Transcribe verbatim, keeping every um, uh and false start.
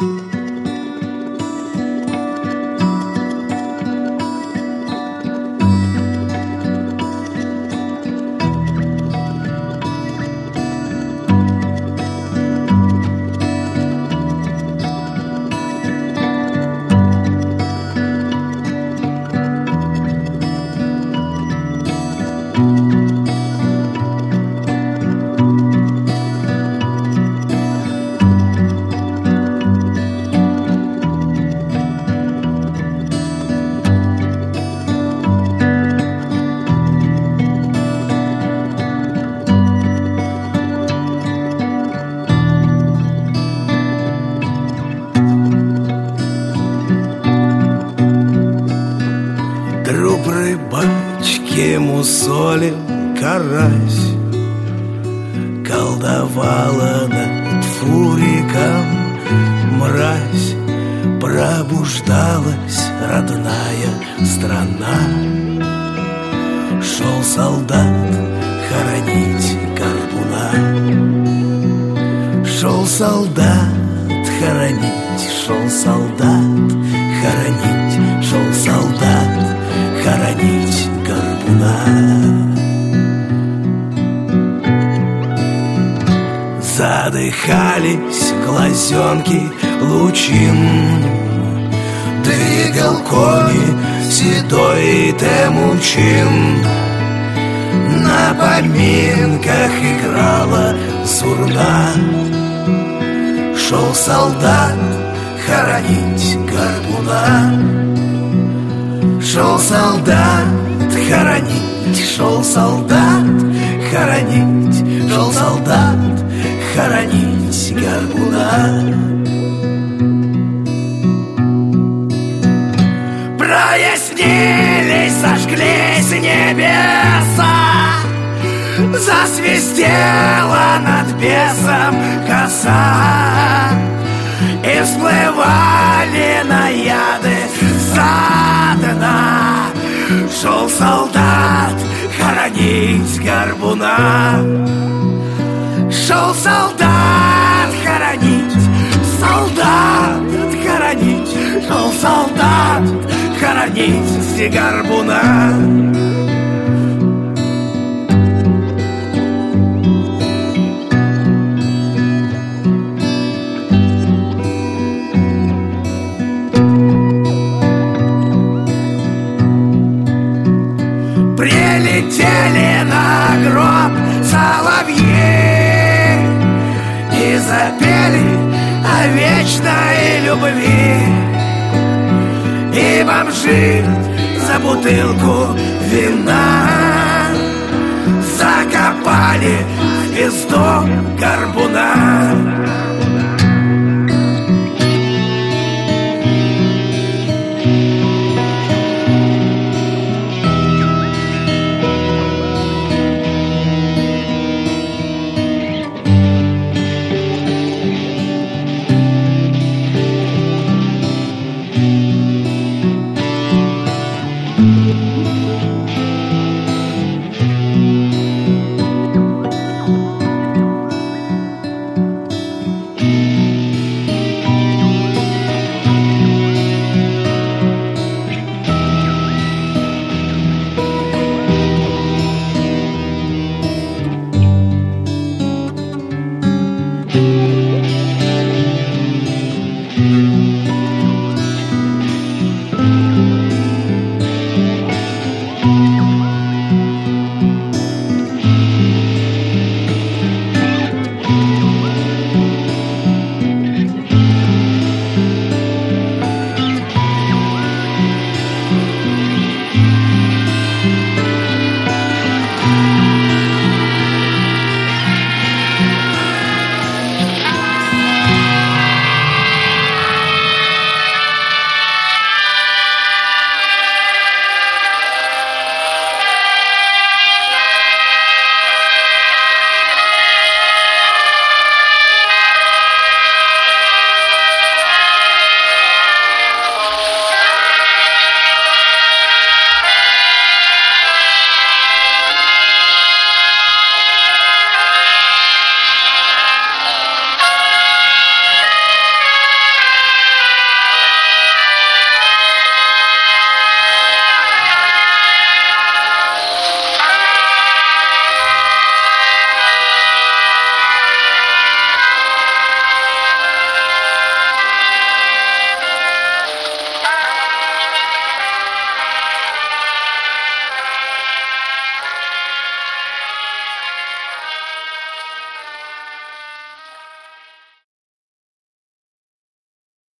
Труп рыбачки мусолим карась колдовала над Фуриком мразь. Пробуждалась родная страна. Шел солдат хоронить Горбуна. Шел солдат хоронить, шел солдат хоронить, шел солдат хоронить Горбуна. Задыхались глазенки лучин, двигал кони седой Темучин. На поминках играла сурна. Шел солдат хоронить Горбуна. Шел солдат хоронить, шел солдат хоронить, шел солдат хоронить Горбуна. Прояснились, сожглись небеса, засвистела над бесом коса, и всплывали наяды со дна. Шел солдат хоронить Горбуна. Шел солдат хоронить, солдат хоронить, шел солдат хоронить Горбуна. Прилетели на гроб соловьи и запели о вечной любви. И бомжи за бутылку вина закопали в пизду Горбуна.